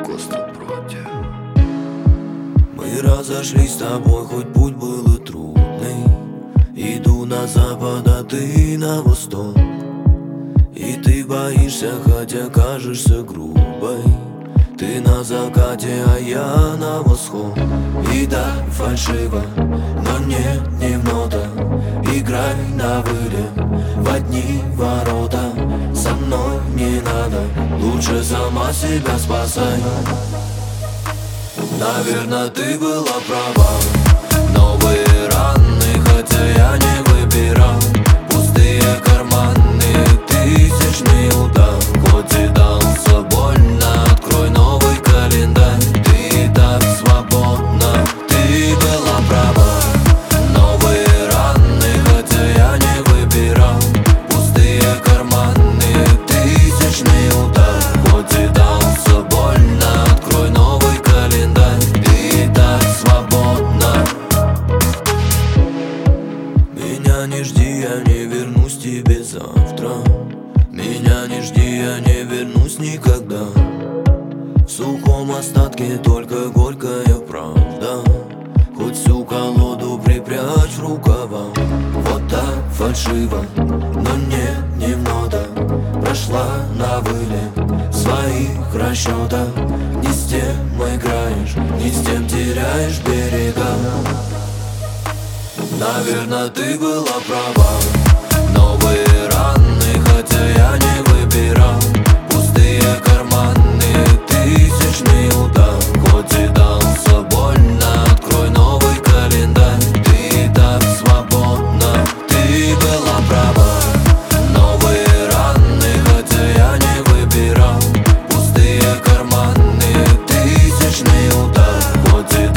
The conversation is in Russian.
Коста против. Мы разошлись с тобой, хоть путь был и трудный. Иду на запад, а ты на восток. И ты боишься, хотя кажешься грубой. Ты на закате, а я на восход. И да, фальшиво, но нет, не в нотах. Играй на вылет, в одни ворота. Со мной не надо, лучше сама себя спасай. Наверно, ты была права. Новые раны, хотя я не выбирал. Пустые карманы, тысячный удар. Хоть и дался больно, открой новый календарь. Ты и так свободна, ты была права. Новые раны, хотя я не выбирал. Пустые карманы, тысячный удар. Хоть и дался больно, открой новый календарь. Ты и так свободна. Меня не жди, я не вернусь к тебе завтра. Меня не жди, я не вернусь никогда. В сухом остатке только горькая правда. Хоть всю колоду припрячь в рукава. Вот так фальшиво, но нет, не в нотах. Прошла на вылет в своих расчетах. Не с тем играешь, не с тем теряешь берега. Наверно, ты была права. Новые раны, хотя я не выбирал. Пустые карманы, тысячный удар. Хоть и дался больно, открой новый календарь. Ты и так свободна, ты была права. Новые раны, хотя я не выбирал. Пустые карманы, тысячный удар. Хоть и